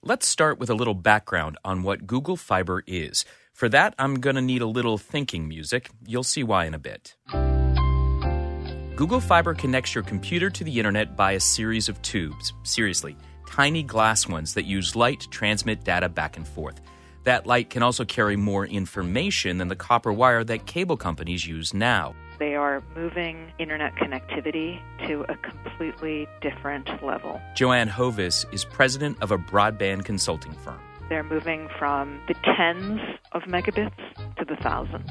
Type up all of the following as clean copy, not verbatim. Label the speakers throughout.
Speaker 1: Let's start with a little background on what Google Fiber is. For that, I'm going to need a little thinking music. You'll see why in a bit. Google Fiber connects your computer to the internet by a series of tubes. Seriously, tiny glass ones that use light to transmit data back and forth. That light can also carry more information than the copper wire that cable companies use now.
Speaker 2: They are moving internet connectivity to a completely different level.
Speaker 1: Joanne Hovis is president of a broadband consulting firm.
Speaker 2: They're moving from the tens of megabits to the thousands.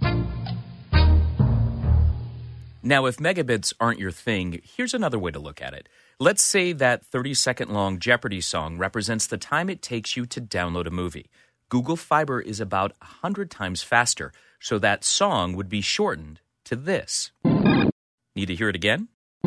Speaker 1: Now, if megabits aren't your thing, here's another way to look at it. Let's say that 30-second-long Jeopardy song represents the time it takes you to download a movie. Google Fiber is about 100 times faster, so that song would be shortened to this. Need to hear it again?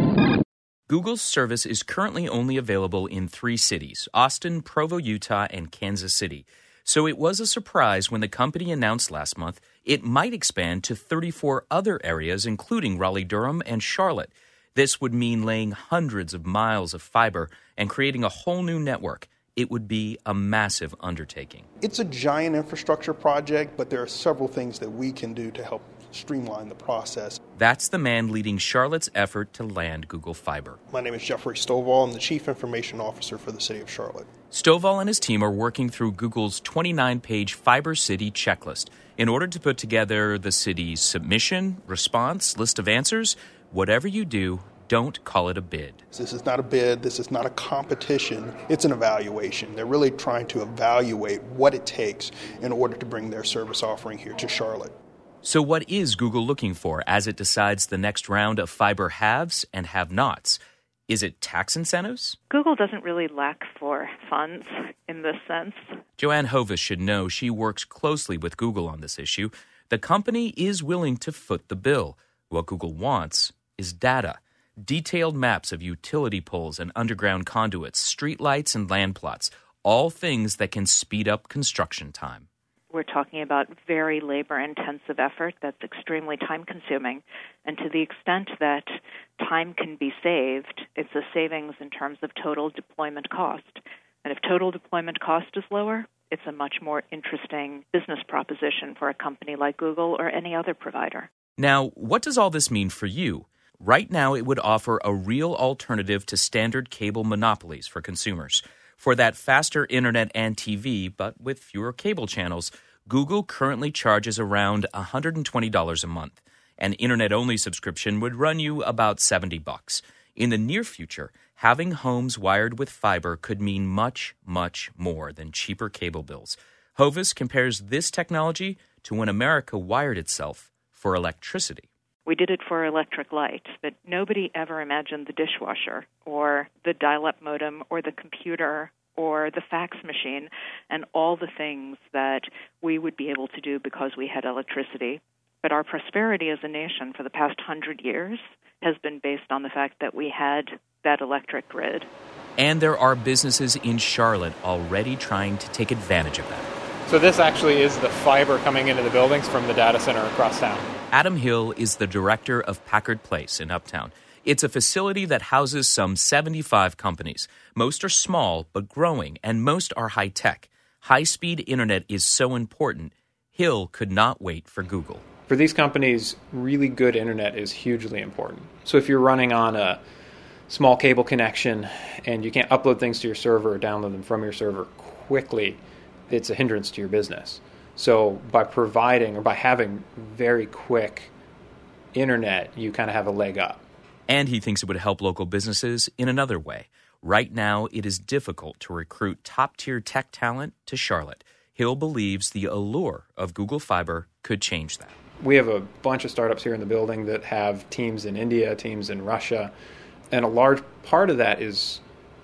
Speaker 1: Google's service is currently only available in 3 cities, Austin, Provo, Utah, and Kansas City. So it was a surprise when the company announced last month it might expand to 34 other areas, including Raleigh-Durham and Charlotte. This would mean laying hundreds of miles of fiber and creating a whole new network. It would be a massive undertaking.
Speaker 3: It's a giant infrastructure project, but there are several things that we can do to help streamline the process.
Speaker 1: That's the man leading Charlotte's effort to land Google Fiber.
Speaker 3: My name is Jeffrey Stovall. I'm the Chief Information Officer for the City of Charlotte.
Speaker 1: Stovall and his team are working through Google's 29-page Fiber City checklist in order to put together the city's submission, response, list of answers. Whatever you do, don't call it a bid.
Speaker 3: This is not a bid. This is not a competition. It's an evaluation. They're really trying to evaluate what it takes in order to bring their service offering here to Charlotte.
Speaker 1: So what is Google looking for as it decides the next round of fiber haves and have-nots? Is it tax incentives?
Speaker 2: Google doesn't really lack for funds in this sense.
Speaker 1: Joanne Hovis should know she works closely with Google on this issue. The company is willing to foot the bill. What Google wants is data. Detailed maps of utility poles and underground conduits, streetlights and land plots, all things that can speed up construction time.
Speaker 2: We're talking about very labor-intensive effort that's extremely time-consuming. And to the extent that time can be saved, it's a savings in terms of total deployment cost. And if total deployment cost is lower, it's a much more interesting business proposition for a company like Google or any other provider.
Speaker 1: Now, what does all this mean for you? Right now, it would offer a real alternative to standard cable monopolies for consumers. For that faster internet and TV, but with fewer cable channels, Google currently charges around $120 a month. An internet-only subscription would run you about $70. In the near future, having homes wired with fiber could mean much, much more than cheaper cable bills. Hovis compares this technology to when America wired itself for electricity.
Speaker 2: We did it for electric light, but nobody ever imagined the dishwasher or the dial-up modem or the computer or the fax machine and all the things that we would be able to do because we had electricity. But our prosperity as a nation for the past 100 years has been based on the fact that we had that electric grid.
Speaker 1: And there are businesses in Charlotte already trying to take advantage of that.
Speaker 4: So this actually is the fiber coming into the buildings from the data center across town.
Speaker 1: Adam Hill is the director of Packard Place in Uptown. It's a facility that houses some 75 companies. Most are small but growing, and most are high-tech. High-speed internet is so important, Hill could not wait for Google.
Speaker 4: For these companies, really good internet is hugely important. So if you're running on a small cable connection and you can't upload things to your server or download them from your server quickly, it's a hindrance to your business. So by providing or by having very quick internet, you kind of have a leg up.
Speaker 1: And he thinks it would help local businesses in another way. Right now, it is difficult to recruit top-tier tech talent to Charlotte. Hill believes the allure of Google Fiber could change that.
Speaker 4: We have a bunch of startups here in the building that have teams in India, teams in Russia, and a large part of that is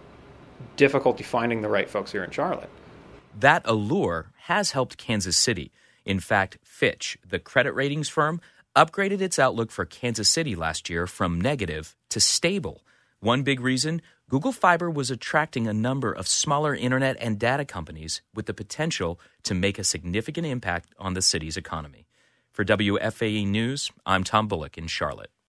Speaker 4: difficulty finding the right folks here in Charlotte.
Speaker 1: That allure has helped Kansas City. In fact, Fitch, the credit ratings firm, upgraded its outlook for Kansas City last year from negative to stable. One big reason, Google Fiber was attracting a number of smaller internet and data companies with the potential to make a significant impact on the city's economy. For WFAE News, I'm Tom Bullock in Charlotte.